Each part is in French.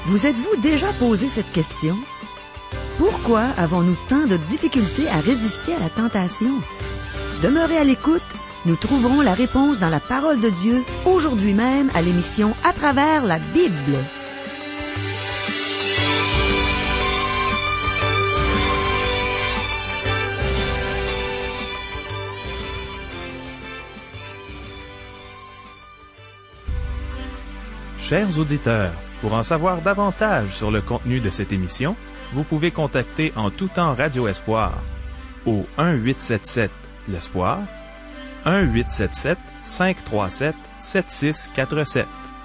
Vous êtes-vous déjà posé cette question? Pourquoi avons-nous tant de difficultés à résister à la tentation? Demeurez à l'écoute, nous trouverons la réponse dans la parole de Dieu, aujourd'hui même à l'émission À travers la Bible. Chers auditeurs, pour en savoir davantage sur le contenu de cette émission, vous pouvez contacter en tout temps Radio Espoir au 1-877-l'Espoir, 1-877-537-7647.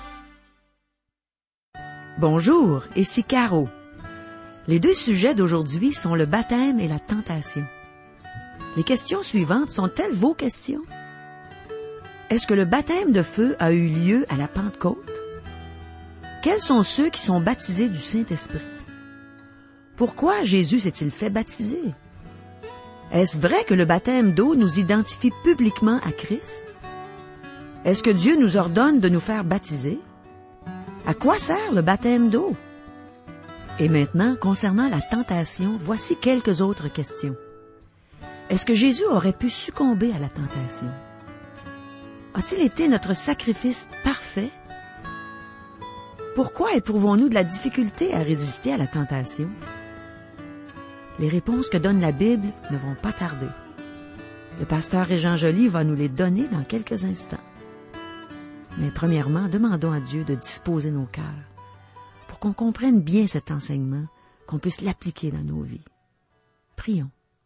Bonjour, ici Caro. Les deux sujets d'aujourd'hui sont le baptême et la tentation. Les questions suivantes sont-elles vos questions? Est-ce que le baptême de feu a eu lieu à la Pentecôte? Quels sont ceux qui sont baptisés du Saint-Esprit? Pourquoi Jésus s'est-il fait baptiser? Est-ce vrai que le baptême d'eau nous identifie publiquement à Christ? Est-ce que Dieu nous ordonne de nous faire baptiser? À quoi sert le baptême d'eau? Et maintenant, concernant la tentation, voici quelques autres questions. Est-ce que Jésus aurait pu succomber à la tentation? A-t-il été notre sacrifice parfait? Pourquoi éprouvons-nous de la difficulté à résister à la tentation? Les réponses que donne la Bible ne vont pas tarder. Le pasteur Régent Joly va nous les donner dans quelques instants. Mais premièrement, demandons à Dieu de disposer nos cœurs pour qu'on comprenne bien cet enseignement, qu'on puisse l'appliquer dans nos vies. Prions.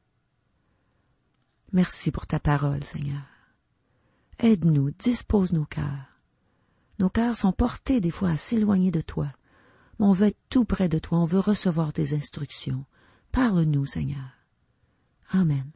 Merci pour ta parole, Seigneur. Aide-nous, dispose nos cœurs. Nos cœurs sont portés des fois à s'éloigner de toi. Mais on veut être tout près de toi, on veut recevoir tes instructions. Parle-nous, Seigneur. Amen.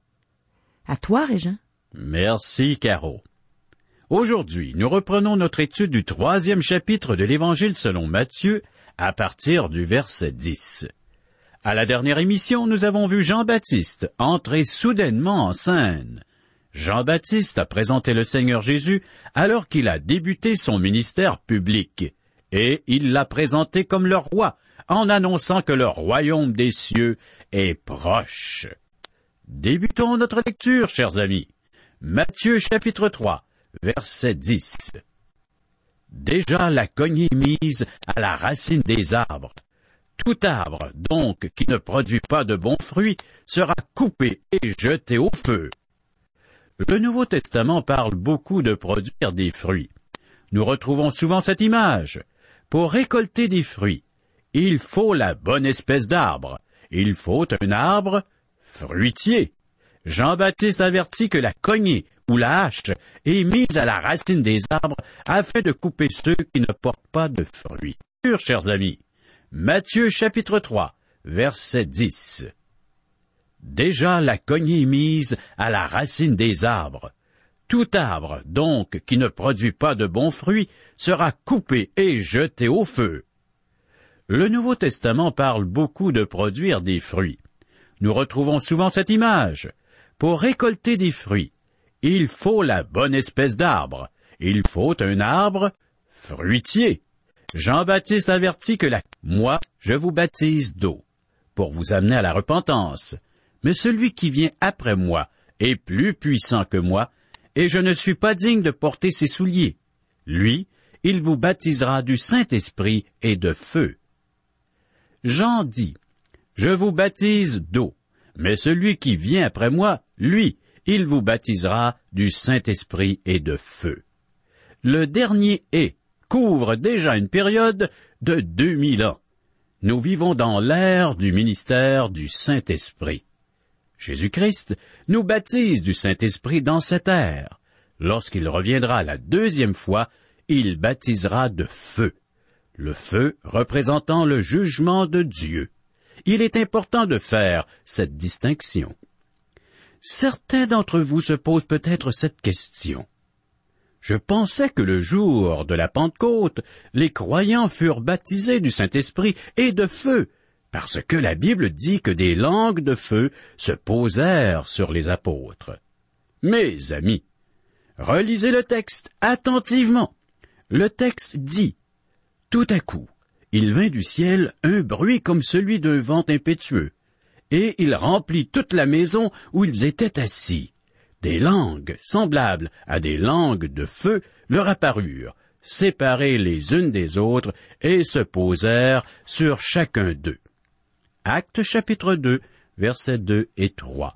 À toi, Régent. Merci, Caro. Aujourd'hui, nous reprenons notre étude du 3e chapitre de l'Évangile selon Matthieu, à partir du verset 10. À la dernière émission, nous avons vu Jean-Baptiste entrer soudainement en scène. Jean-Baptiste a présenté le Seigneur Jésus alors qu'il a débuté son ministère public, et il l'a présenté comme le roi, en annonçant que le royaume des cieux est proche. Débutons notre lecture, chers amis. Matthieu chapitre 3, verset 10. Déjà la cognée mise à la racine des arbres. Tout arbre, donc, qui ne produit pas de bons fruits, sera coupé et jeté au feu. Le Nouveau Testament parle beaucoup de produire des fruits. Nous retrouvons souvent cette image. Pour récolter des fruits, il faut la bonne espèce d'arbre. Il faut un arbre fruitier. Jean-Baptiste avertit que la cognée ou la hache est mise à la racine des arbres afin de couper ceux qui ne portent pas de fruits. Chers amis, Matthieu chapitre 3, verset 10. Déjà la cognée mise à la racine des arbres. Tout arbre, donc, qui ne produit pas de bons fruits, sera coupé et jeté au feu. Le Nouveau Testament parle beaucoup de produire des fruits. Nous retrouvons souvent cette image. Pour récolter des fruits, il faut la bonne espèce d'arbre. Il faut un arbre fruitier. Jean-Baptiste avertit que moi, je vous baptise d'eau, pour vous amener à la repentance. Mais celui qui vient après moi est plus puissant que moi, et je ne suis pas digne de porter ses souliers. Lui, il vous baptisera du Saint-Esprit et de feu. Jean dit, « Je vous baptise d'eau, mais celui qui vient après moi, lui, il vous baptisera du Saint-Esprit et de feu. » Le dernier « et » couvre déjà une période de 2000 ans. Nous vivons dans l'ère du ministère du Saint-Esprit. Jésus-Christ nous baptise du Saint-Esprit dans cette ère. Lorsqu'il reviendra la deuxième fois, il baptisera de feu. Le feu représentant le jugement de Dieu. Il est important de faire cette distinction. Certains d'entre vous se posent peut-être cette question. Je pensais que le jour de la Pentecôte, les croyants furent baptisés du Saint-Esprit et de feu, parce que la Bible dit que des langues de feu se posèrent sur les apôtres. Mes amis, relisez le texte attentivement. Le texte dit, « Tout à coup, il vint du ciel un bruit comme celui d'un vent impétueux, et il remplit toute la maison où ils étaient assis. Des langues semblables à des langues de feu leur apparurent, séparées les unes des autres, et se posèrent sur chacun d'eux. Actes chapitre 2, versets 2 et 3.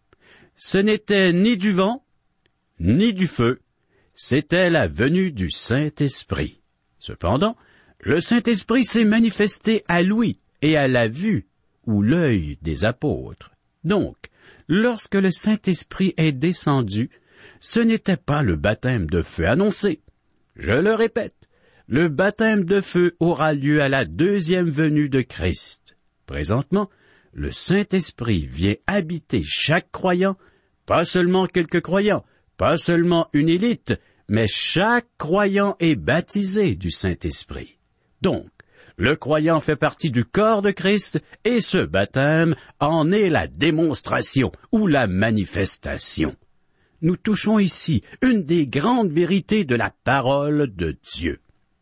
Ce n'était ni du vent, ni du feu, c'était la venue du Saint-Esprit. Cependant, le Saint-Esprit s'est manifesté à l'ouïe et à la vue, ou l'œil des apôtres. Donc, lorsque le Saint-Esprit est descendu, ce n'était pas le baptême de feu annoncé. Je le répète, le baptême de feu aura lieu à la deuxième venue de Christ. Présentement, le Saint-Esprit vient habiter chaque croyant, pas seulement quelques croyants, pas seulement une élite, mais chaque croyant est baptisé du Saint-Esprit. Donc, le croyant fait partie du corps de Christ et ce baptême en est la démonstration ou la manifestation. Nous touchons ici une des grandes vérités de la parole de Dieu.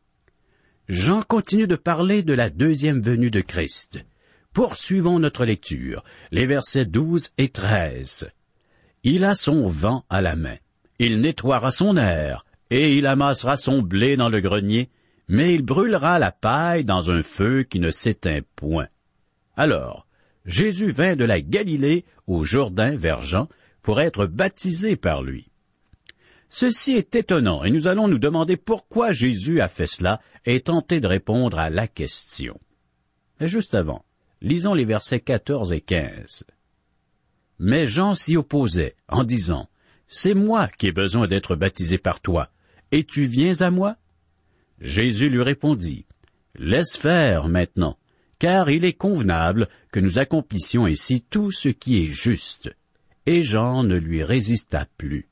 Jean continue de parler de la deuxième venue de Christ. Poursuivons notre lecture, les versets 12 et 13. Il a son vent à la main, il nettoiera son aire, et il amassera son blé dans le grenier, mais il brûlera la paille dans un feu qui ne s'éteint point. Alors, Jésus vint de la Galilée au Jourdain vers Jean pour être baptisé par lui. Ceci est étonnant, et nous allons nous demander pourquoi Jésus a fait cela et tenter de répondre à la question. Mais juste avant, lisons les versets 14 et 15. Mais Jean s'y opposait, en disant, « C'est moi qui ai besoin d'être baptisé par toi, et tu viens à moi ?» Jésus lui répondit, « Laisse faire maintenant, car il est convenable que nous accomplissions ici tout ce qui est juste. » Et Jean ne lui résista plus.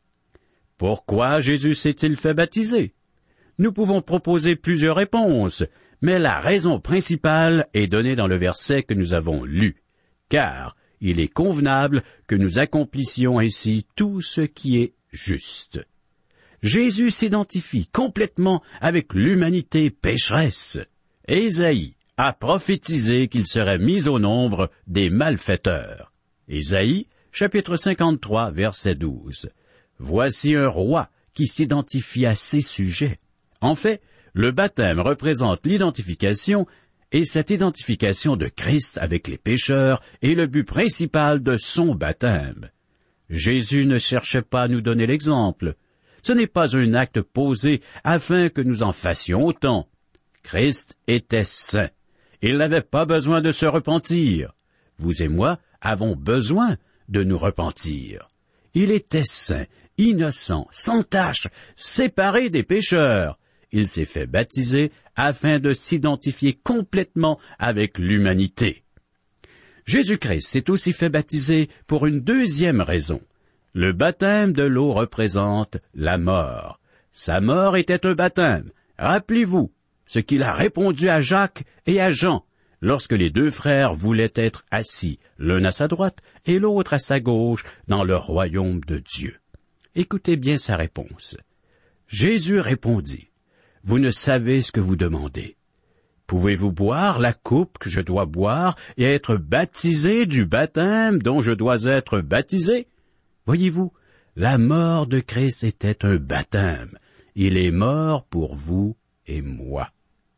Pourquoi Jésus s'est-il fait baptiser? Nous pouvons proposer plusieurs réponses, mais la raison principale est donnée dans le verset que nous avons lu, car il est convenable que nous accomplissions ainsi tout ce qui est juste. Jésus s'identifie complètement avec l'humanité pécheresse. Ésaïe a prophétisé qu'il serait mis au nombre des malfaiteurs. Ésaïe, chapitre 53, verset 12. Voici un roi qui s'identifie à ses sujets. En fait, le baptême représente l'identification, et cette identification de Christ avec les pécheurs est le but principal de son baptême. Jésus ne cherchait pas à nous donner l'exemple. Ce n'est pas un acte posé afin que nous en fassions autant. Christ était saint. Il n'avait pas besoin de se repentir. Vous et moi avons besoin de nous repentir. Il était saint, innocent, sans tache, séparé des pécheurs. Il s'est fait baptiser afin de s'identifier complètement avec l'humanité. Jésus-Christ s'est aussi fait baptiser pour une deuxième raison. Le baptême de l'eau représente la mort. Sa mort était un baptême. Rappelez-vous ce qu'il a répondu à Jacques et à Jean lorsque les deux frères voulaient être assis, l'un à sa droite et l'autre à sa gauche, dans le royaume de Dieu. Écoutez bien sa réponse. Jésus répondit, « Vous ne savez ce que vous demandez. Pouvez-vous boire la coupe que je dois boire et être baptisé du baptême dont je dois être baptisé? » Voyez-vous, la mort de Christ était un baptême. Il est mort pour vous et moi.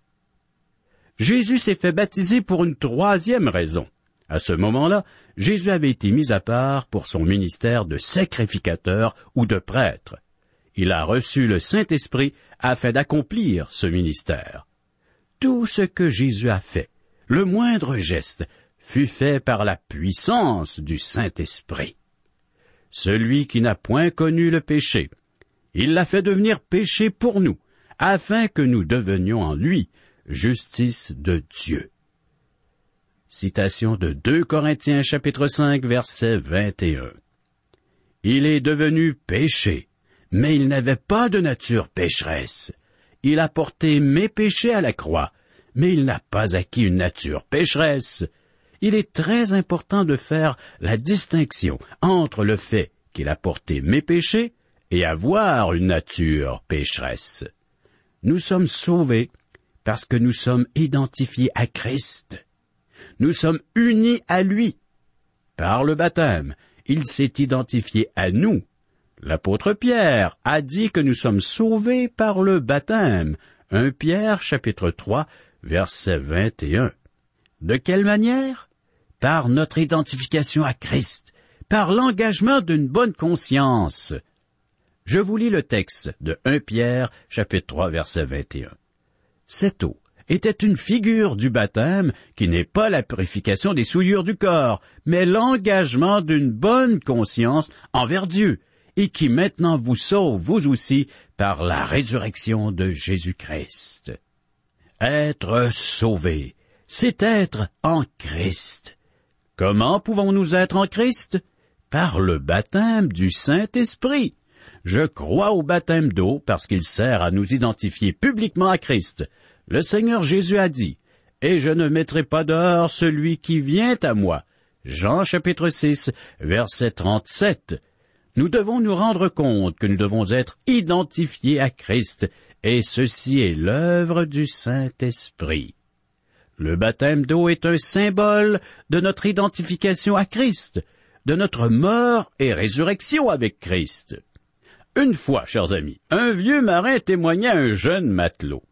Jésus s'est fait baptiser pour une troisième raison. À ce moment-là, Jésus avait été mis à part pour son ministère de sacrificateur ou de prêtre. Il a reçu le Saint-Esprit afin d'accomplir ce ministère. Tout ce que Jésus a fait, le moindre geste, fut fait par la puissance du Saint-Esprit. Celui qui n'a point connu le péché, il l'a fait devenir péché pour nous, afin que nous devenions en lui justice de Dieu. Citation de 2 Corinthiens chapitre 5 verset 21. Il est devenu péché, mais il n'avait pas de nature pécheresse. Il a porté mes péchés à la croix, mais il n'a pas acquis une nature pécheresse. Il est très important de faire la distinction entre le fait qu'il a porté mes péchés et avoir une nature pécheresse. Nous sommes sauvés parce que nous sommes identifiés à Christ. Nous sommes unis à lui. Par le baptême, il s'est identifié à nous. L'apôtre Pierre a dit que nous sommes sauvés par le baptême. 1 Pierre, chapitre 3, verset 21. De quelle manière? Par notre identification à Christ, par l'engagement d'une bonne conscience. Je vous lis le texte de 1 Pierre, chapitre 3, verset 21. Cette eau était une figure du baptême qui n'est pas la purification des souillures du corps, mais l'engagement d'une bonne conscience envers Dieu, et qui maintenant vous sauve, vous aussi, par la résurrection de Jésus-Christ. Être sauvé, c'est être en Christ. Comment pouvons-nous être en Christ? Par le baptême du Saint-Esprit. Je crois au baptême d'eau parce qu'il sert à nous identifier publiquement à Christ. Le Seigneur Jésus a dit, « Et je ne mettrai pas dehors celui qui vient à moi. » Jean chapitre 6, verset 37. Nous devons nous rendre compte que nous devons être identifiés à Christ, et ceci est l'œuvre du Saint-Esprit. Le baptême d'eau est un symbole de notre identification à Christ, de notre mort et résurrection avec Christ. Une fois, chers amis, un vieux marin témoignait à un jeune matelot.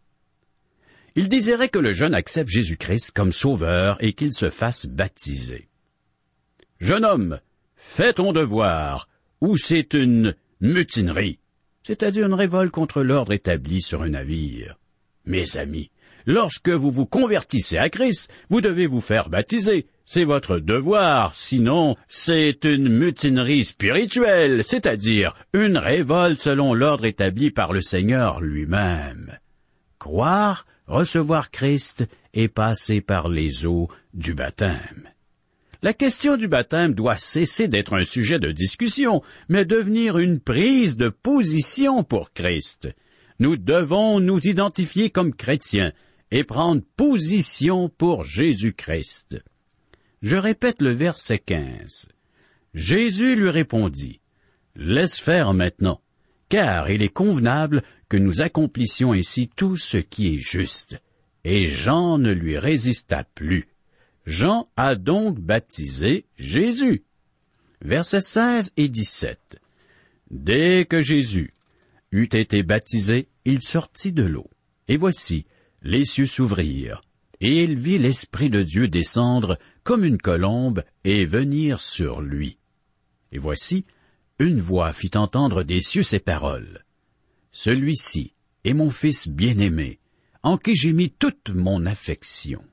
Il désirait que le jeune accepte Jésus-Christ comme sauveur et qu'il se fasse baptiser. « Jeune homme, fais ton devoir, ou c'est une mutinerie, c'est-à-dire une révolte contre l'ordre établi sur un navire. Mes amis, lorsque vous vous convertissez à Christ, vous devez vous faire baptiser. C'est votre devoir, sinon c'est une mutinerie spirituelle, c'est-à-dire une révolte selon l'ordre établi par le Seigneur lui-même. Croire, recevoir Christ et passer par les eaux du baptême. La question du baptême doit cesser d'être un sujet de discussion, mais devenir une prise de position pour Christ. Nous devons nous identifier comme chrétiens et prendre position pour Jésus-Christ. Je répète le verset 15. Jésus lui répondit, « Laisse faire maintenant, car il est convenable que nous accomplissions ainsi tout ce qui est juste. » Et Jean ne lui résista plus. Jean a donc baptisé Jésus. Versets 16 et 17. Dès que Jésus eut été baptisé, il sortit de l'eau. Et voici, les cieux s'ouvrirent, et il vit l'Esprit de Dieu descendre comme une colombe et venir sur lui. Et voici, une voix fit entendre des cieux ces paroles. Celui-ci est mon Fils bien-aimé, en qui j'ai mis toute mon affection.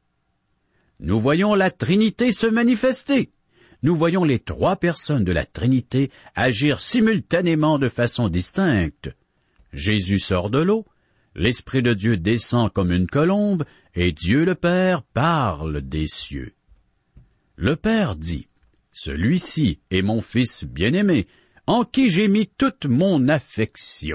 Nous voyons la Trinité se manifester. Nous voyons les trois personnes de la Trinité agir simultanément de façon distincte. Jésus sort de l'eau, l'Esprit de Dieu descend comme une colombe, et Dieu le Père parle des cieux. Le Père dit, « Celui-ci est mon Fils bien-aimé, en qui j'ai mis toute mon affection. »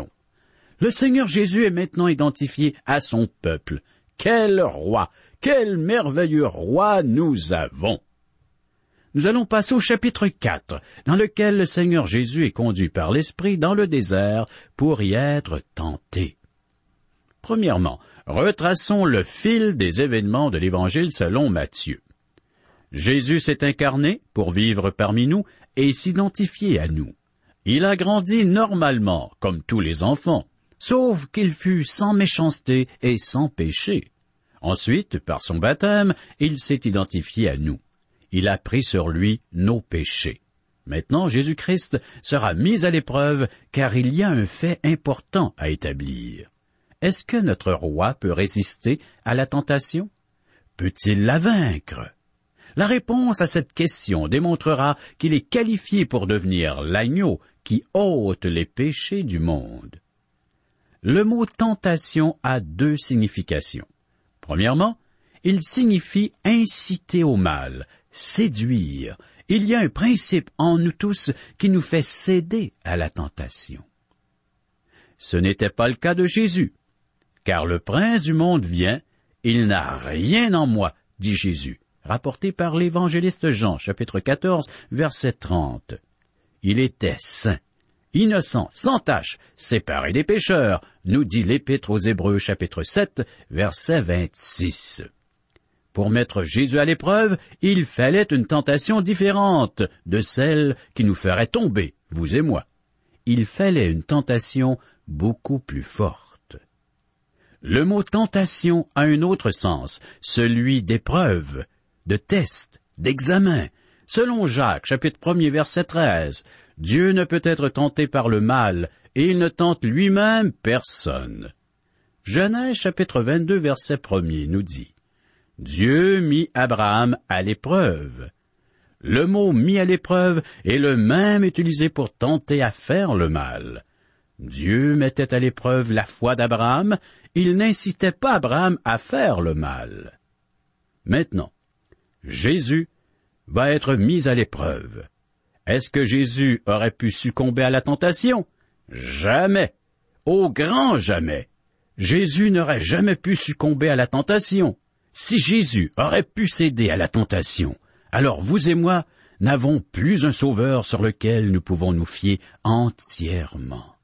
Le Seigneur Jésus est maintenant identifié à son peuple. Quel roi! Quel merveilleux roi nous avons! Nous allons passer au chapitre 4, dans lequel le Seigneur Jésus est conduit par l'Esprit dans le désert pour y être tenté. Premièrement, retraçons le fil des événements de l'Évangile selon Matthieu. Jésus s'est incarné pour vivre parmi nous et s'identifier à nous. Il a grandi normalement, comme tous les enfants, sauf qu'il fut sans méchanceté et sans péché. Ensuite, par son baptême, il s'est identifié à nous. Il a pris sur lui nos péchés. Maintenant, Jésus-Christ sera mis à l'épreuve, car il y a un fait important à établir. Est-ce que notre roi peut résister à la tentation? Peut-il la vaincre? La réponse à cette question démontrera qu'il est qualifié pour devenir l'agneau qui ôte les péchés du monde. Le mot tentation a deux significations. Premièrement, il signifie inciter au mal, séduire. Il y a un principe en nous tous qui nous fait céder à la tentation. Ce n'était pas le cas de Jésus, car le prince du monde vient, il n'a rien en moi, dit Jésus, rapporté par l'évangéliste Jean, chapitre 14, verset 30. Il était saint, innocent, sans tache, séparé des pécheurs, nous dit l'Épître aux Hébreux chapitre 7, verset 26. Pour mettre Jésus à l'épreuve, il fallait une tentation différente de celle qui nous ferait tomber, vous et moi. Il fallait une tentation beaucoup plus forte. Le mot tentation a un autre sens, celui d'épreuve, de test, d'examen. Selon Jacques, chapitre 1er, verset 13, Dieu ne peut être tenté par le mal, et il ne tente lui-même personne. Genèse, chapitre 22, verset 1er, nous dit, Dieu mit Abraham à l'épreuve. Le mot « mis à l'épreuve » est le même utilisé pour tenter à faire le mal. Dieu mettait à l'épreuve la foi d'Abraham, il n'incitait pas Abraham à faire le mal. Maintenant, Jésus va être mis à l'épreuve. Est-ce que Jésus aurait pu succomber à la tentation? Jamais! Au grand jamais! Jésus n'aurait jamais pu succomber à la tentation. Si Jésus aurait pu céder à la tentation, alors vous et moi n'avons plus un sauveur sur lequel nous pouvons nous fier entièrement.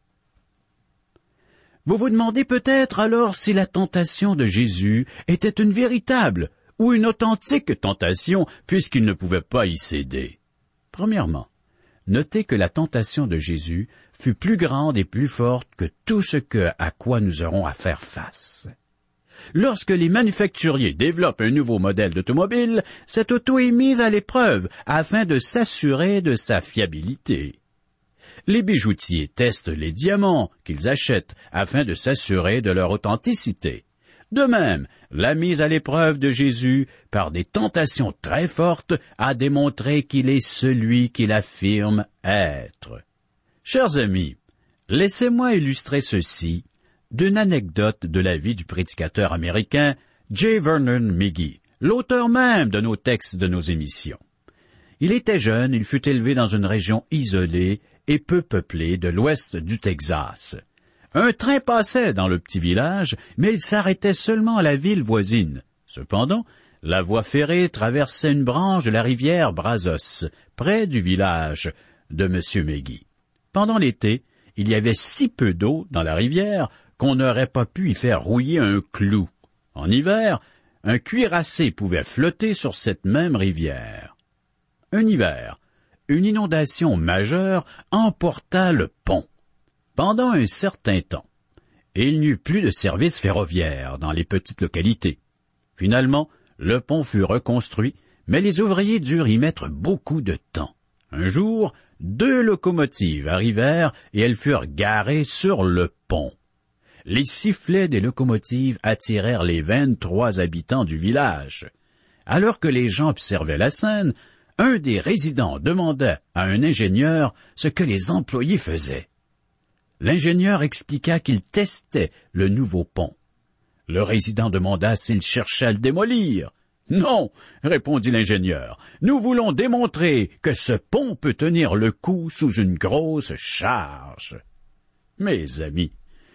Vous vous demandez peut-être alors si la tentation de Jésus était une véritable ou une authentique tentation puisqu'il ne pouvait pas y céder. Premièrement, notez que la tentation de Jésus fut plus grande et plus forte que tout ce à quoi nous aurons à faire face. Lorsque les manufacturiers développent un nouveau modèle d'automobile, cette auto est mise à l'épreuve afin de s'assurer de sa fiabilité. Les bijoutiers testent les diamants qu'ils achètent afin de s'assurer de leur authenticité. De même, la mise à l'épreuve de Jésus par des tentations très fortes a démontré qu'il est celui qu'il affirme être. Chers amis, laissez-moi illustrer ceci d'une anecdote de la vie du prédicateur américain J. Vernon McGee, l'auteur même de nos textes de nos émissions. Il était jeune, il fut élevé dans une région isolée et peu peuplée de l'ouest du Texas. Un train passait dans le petit village, mais il s'arrêtait seulement à la ville voisine. Cependant, la voie ferrée traversait une branche de la rivière Brazos, près du village de M. McGee. Pendant l'été, il y avait si peu d'eau dans la rivière qu'on n'aurait pas pu y faire rouiller un clou. En hiver, un cuirassé pouvait flotter sur cette même rivière. Un hiver, une inondation majeure emporta le pont. Pendant un certain temps, il n'y eut plus de service ferroviaire dans les petites localités. Finalement, le pont fut reconstruit, mais les ouvriers durent y mettre beaucoup de temps. Un jour, 2 locomotives arrivèrent et elles furent garées sur le pont. Les sifflets des locomotives attirèrent les 23 habitants du village. Alors que les gens observaient la scène, un des résidents demanda à un ingénieur ce que les employés faisaient. L'ingénieur expliqua qu'il testait le nouveau pont. Le résident demanda s'il cherchait à le démolir. « Non, » répondit l'ingénieur, « nous voulons démontrer que ce pont peut tenir le coup sous une grosse charge. » Mes amis,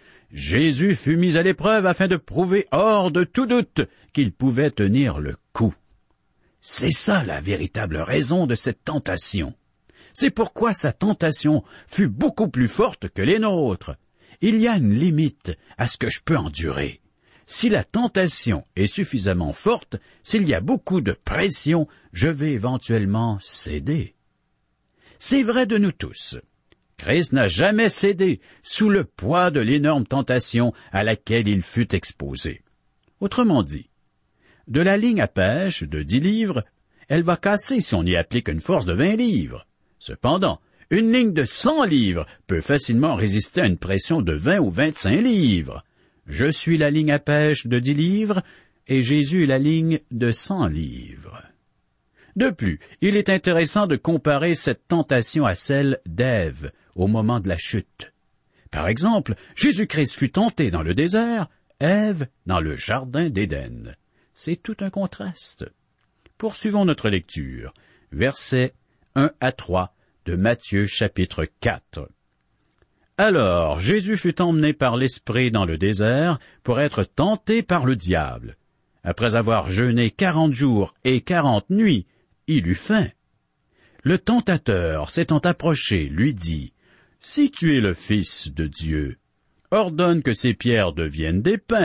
Jésus fut mis à l'épreuve afin de prouver hors de tout doute qu'il pouvait tenir le coup. C'est ça la véritable raison de cette tentation. C'est pourquoi sa tentation fut beaucoup plus forte que les nôtres. Il y a une limite à ce que je peux endurer. Si la tentation est suffisamment forte, s'il y a beaucoup de pression, je vais éventuellement céder. C'est vrai de nous tous. Christ n'a jamais cédé sous le poids de l'énorme tentation à laquelle il fut exposé. Autrement dit, de la ligne à pêche de 10 livres, elle va casser si on y applique une force de 20 livres. Cependant, une ligne de 100 livres peut facilement résister à une pression de 20 ou 25 livres. Je suis la ligne à pêche de 10 livres et Jésus est la ligne de 100 livres. De plus, il est intéressant de comparer cette tentation à celle d'Ève au moment de la chute. Par exemple, Jésus-Christ fut tenté dans le désert, Ève dans le jardin d'Éden. C'est tout un contraste. Poursuivons notre lecture. Versets 1 à 3 de Matthieu chapitre 4. Alors Jésus fut emmené par l'Esprit dans le désert pour être tenté par le diable. Après avoir jeûné 40 jours et 40 nuits, il eut faim. Le tentateur, s'étant approché, lui dit, « Si tu es le Fils de Dieu, ordonne que ces pierres deviennent des pains. »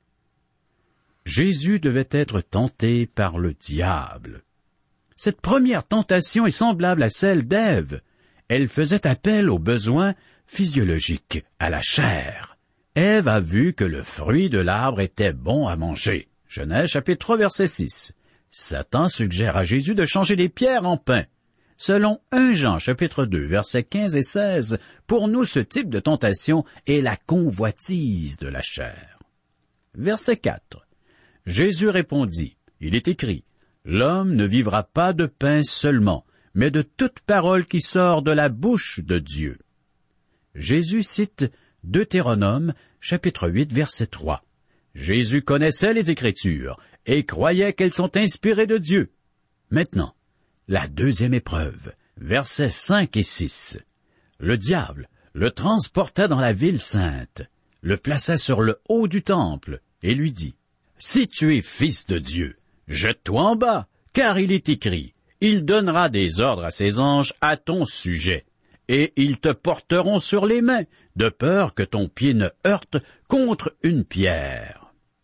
Jésus devait être tenté par le diable. Cette première tentation est semblable à celle d'Ève. Elle faisait appel aux besoins physiologiques, à la chair. Ève a vu que le fruit de l'arbre était bon à manger. Genèse chapitre 3, verset 6. Satan suggère à Jésus de changer les pierres en pain. Selon 1 Jean chapitre 2, versets 15 et 16, pour nous ce type de tentation est la convoitise de la chair. Verset 4. Jésus répondit, il est écrit, « L'homme ne vivra pas de pain seulement, mais de toute parole qui sort de la bouche de Dieu. » Jésus cite Deutéronome, chapitre 8, verset 3. Jésus connaissait les Écritures et croyait qu'elles sont inspirées de Dieu. Maintenant, la deuxième épreuve, versets 5 et 6. Le diable le transporta dans la ville sainte, le plaça sur le haut du temple et lui dit, « Si tu es fils de Dieu, jette-toi en bas, car il est écrit, « Il donnera des ordres à ses anges à ton sujet, et ils te porteront sur les mains, de peur que ton pied ne heurte contre une pierre. »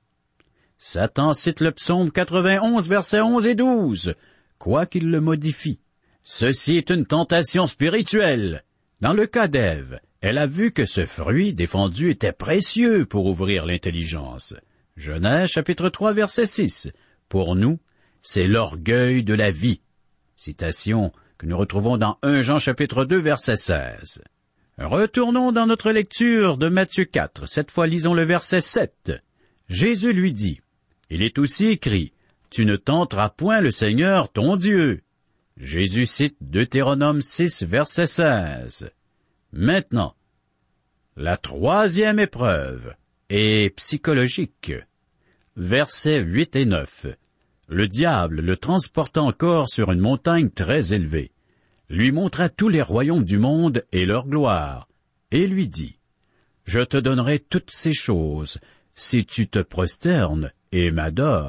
Satan cite le psaume 91, versets 11 et 12, quoiqu'il le modifie. Ceci est une tentation spirituelle. Dans le cas d'Ève, elle a vu que ce fruit défendu était précieux pour ouvrir l'intelligence. Genèse chapitre 3, verset 6. Pour nous, c'est l'orgueil de la vie. Citation que nous retrouvons dans 1 Jean chapitre 2, verset 16. Retournons dans notre lecture de Matthieu 4. Cette fois, lisons le verset 7. Jésus lui dit, « Il est aussi écrit, « Tu ne tenteras point le Seigneur ton Dieu. » Jésus cite Deutéronome 6, verset 16. Maintenant, la troisième épreuve est psychologique. Versets 8 et 9. Le diable le transporta encore sur une montagne très élevée, lui montra tous les royaumes du monde et leur gloire, et lui dit, « Je te donnerai toutes ces choses, si tu te prosternes et m'adores. »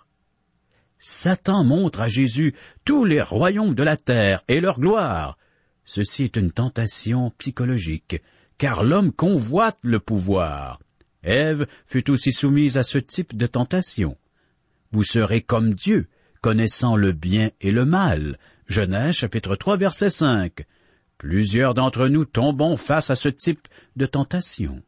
Satan montre à Jésus tous les royaumes de la terre et leur gloire. Ceci est une tentation psychologique, car l'homme convoite le pouvoir. Ève fut aussi soumise à ce type de tentation. Vous serez comme Dieu, connaissant le bien et le mal. Genèse chapitre 3, verset 5. Plusieurs d'entre nous tombons face à ce type de tentation.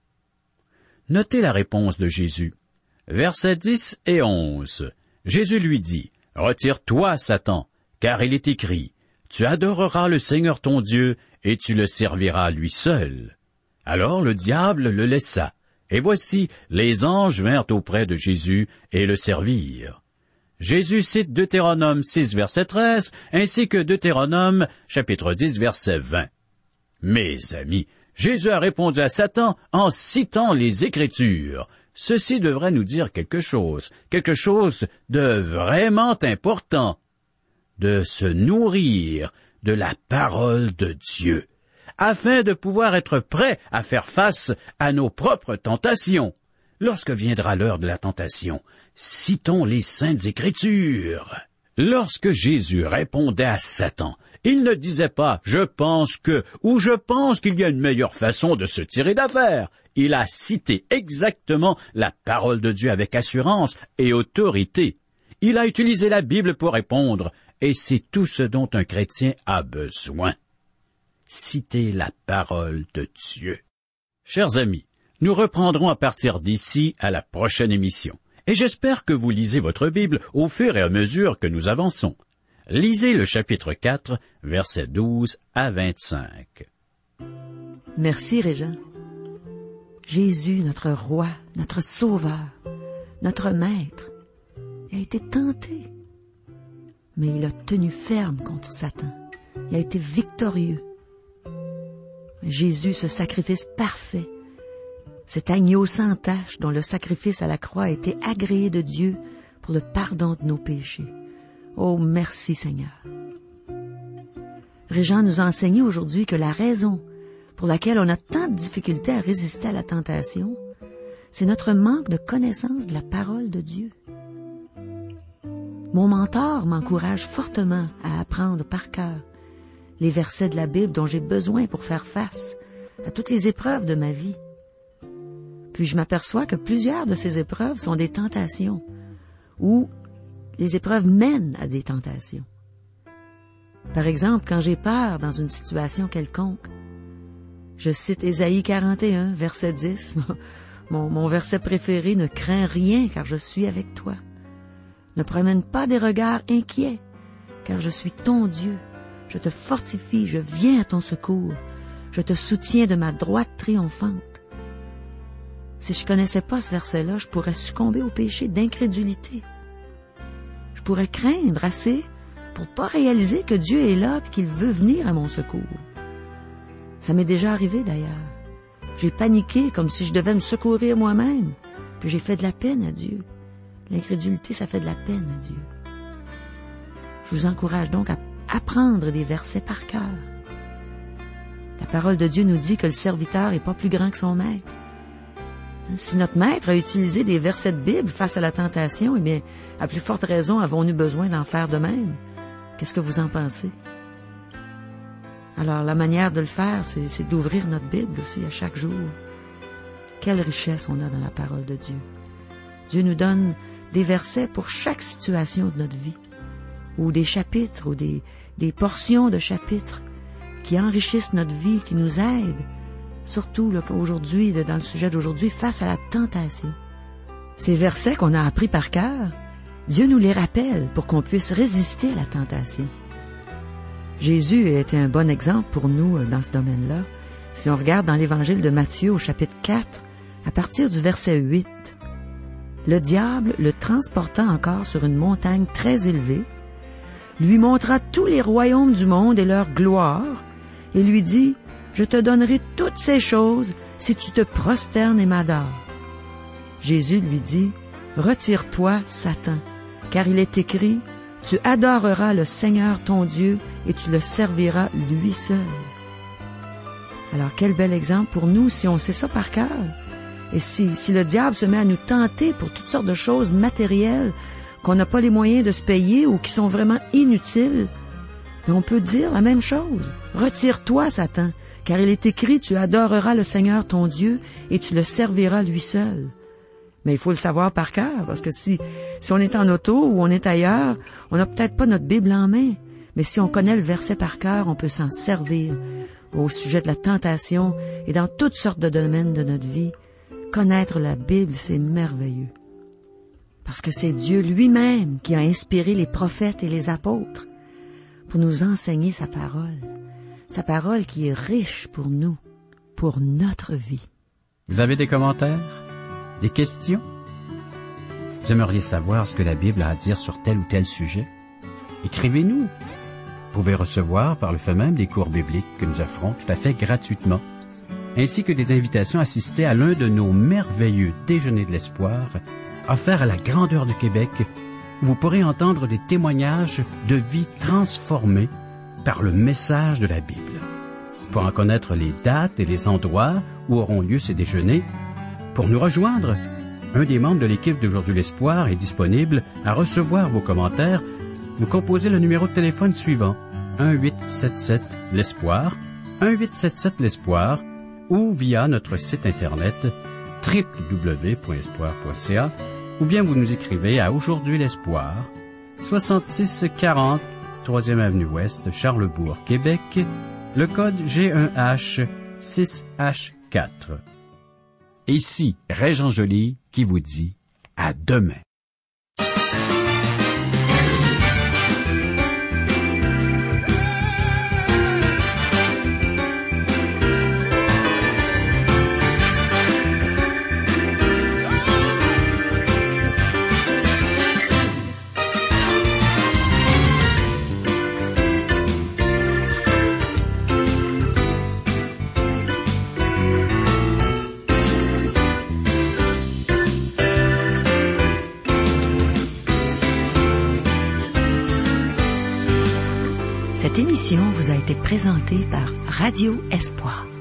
Notez la réponse de Jésus. Versets 10 et 11. Jésus lui dit, « Retire-toi, Satan, car il est écrit, « Tu adoreras le Seigneur ton Dieu, et tu le serviras lui seul. » Alors le diable le laissa, et voici, les anges vinrent auprès de Jésus et le servirent. Jésus cite Deutéronome 6, verset 13, ainsi que Deutéronome, chapitre 10, verset 20. Mes amis, Jésus a répondu à Satan en citant les Écritures. Ceci devrait nous dire quelque chose de vraiment important, de se nourrir de la parole de Dieu, afin de pouvoir être prêt à faire face à nos propres tentations. Lorsque viendra l'heure de la tentation, citons les Saintes Écritures. Lorsque Jésus répondait à Satan, il ne disait pas « je pense que » ou « je pense qu'il y a une meilleure façon de se tirer d'affaire ». Il a cité exactement la parole de Dieu avec assurance et autorité. Il a utilisé la Bible pour répondre, et c'est tout ce dont un chrétien a besoin. Citer la parole de Dieu. Chers amis, nous reprendrons à partir d'ici à la prochaine émission. Et j'espère que vous lisez votre Bible au fur et à mesure que nous avançons. Lisez le chapitre 4, versets 12 à 25. Merci, Régent. Jésus, notre roi, notre sauveur, notre maître, a été tenté. Mais il a tenu ferme contre Satan. Il a été victorieux. Jésus, ce sacrifice parfait, cet agneau sans tache dont le sacrifice à la croix a été agréé de Dieu pour le pardon de nos péchés. Oh, merci Seigneur. Régent nous a enseigné aujourd'hui que la raison pour laquelle on a tant de difficultés à résister à la tentation, c'est notre manque de connaissance de la parole de Dieu. Mon mentor m'encourage fortement à apprendre par cœur les versets de la Bible dont j'ai besoin pour faire face à toutes les épreuves de ma vie. Puis je m'aperçois que plusieurs de ces épreuves sont des tentations, ou les épreuves mènent à des tentations. Par exemple, quand j'ai peur dans une situation quelconque, je cite Ésaïe 41, verset 10, mon verset préféré, « Ne crains rien, car je suis avec toi. Ne promène pas des regards inquiets, car je suis ton Dieu. Je te fortifie, je viens à ton secours. Je te soutiens de ma droite triomphante. » Si je connaissais pas ce verset-là, je pourrais succomber au péché d'incrédulité. Je pourrais craindre assez pour pas réaliser que Dieu est là et qu'il veut venir à mon secours. Ça m'est déjà arrivé d'ailleurs. J'ai paniqué comme si je devais me secourir moi-même, puis j'ai fait de la peine à Dieu. L'incrédulité, ça fait de la peine à Dieu. Je vous encourage donc à apprendre des versets par cœur. La parole de Dieu nous dit que le serviteur n'est pas plus grand que son maître. Si notre maître a utilisé des versets de Bible face à la tentation, eh bien, à plus forte raison avons-nous besoin d'en faire de même. Qu'est-ce que vous en pensez? Alors, la manière de le faire, c'est d'ouvrir notre Bible aussi à chaque jour. Quelle richesse on a dans la parole de Dieu. Dieu nous donne des versets pour chaque situation de notre vie, ou des chapitres, ou des portions de chapitres qui enrichissent notre vie, qui nous aident, surtout là, aujourd'hui, dans le sujet d'aujourd'hui, face à la tentation. Ces versets qu'on a appris par cœur, Dieu nous les rappelle pour qu'on puisse résister à la tentation. Jésus était un bon exemple pour nous dans ce domaine-là. Si on regarde dans l'Évangile de Matthieu au chapitre 4, à partir du verset 8, le diable, le transportant encore sur une montagne très élevée, lui montra tous les royaumes du monde et leur gloire, et lui dit, « Je te donnerai toutes ces choses si tu te prosternes et m'adores. » Jésus lui dit, « Retire-toi, Satan, car il est écrit, « Tu adoreras le Seigneur ton Dieu et tu le serviras lui seul. » Alors, quel bel exemple pour nous si on sait ça par cœur. Et si le diable se met à nous tenter pour toutes sortes de choses matérielles qu'on n'a pas les moyens de se payer ou qui sont vraiment inutiles, on peut dire la même chose. « Retire-toi, Satan, car il est écrit, tu adoreras le Seigneur ton Dieu et tu le serviras lui seul. » Mais il faut le savoir par cœur, parce que si on est en auto ou on est ailleurs, on n'a peut-être pas notre Bible en main. Mais si on connaît le verset par cœur, on peut s'en servir au sujet de la tentation et dans toutes sortes de domaines de notre vie. Connaître la Bible, c'est merveilleux. Parce que c'est Dieu lui-même qui a inspiré les prophètes et les apôtres pour nous enseigner sa parole qui est riche pour nous, pour notre vie. Vous avez des commentaires? Des questions? Vous aimeriez savoir ce que la Bible a à dire sur tel ou tel sujet? Écrivez-nous. Vous pouvez recevoir par le fait même des cours bibliques que nous offrons tout à fait gratuitement, ainsi que des invitations à assister à l'un de nos merveilleux déjeuners de l'espoir, offerts à la grandeur du Québec, où vous pourrez entendre des témoignages de vie transformées par le message de la Bible. Pour en connaître les dates et les endroits où auront lieu ces déjeuners, pour nous rejoindre, un des membres de l'équipe d'Aujourd'hui l'Espoir est disponible à recevoir vos commentaires. Vous composez le numéro de téléphone suivant, 1-877-l'Espoir, 1-877-l'Espoir, ou via notre site Internet www.espoir.ca, ou bien vous nous écrivez à Aujourd'hui l'Espoir, 6640 3e Avenue Ouest, Charlesbourg, Québec, le code G1H 6H4. Et ici, Régent Joly qui vous dit à demain. Cette émission vous a été présentée par Radio Espoir.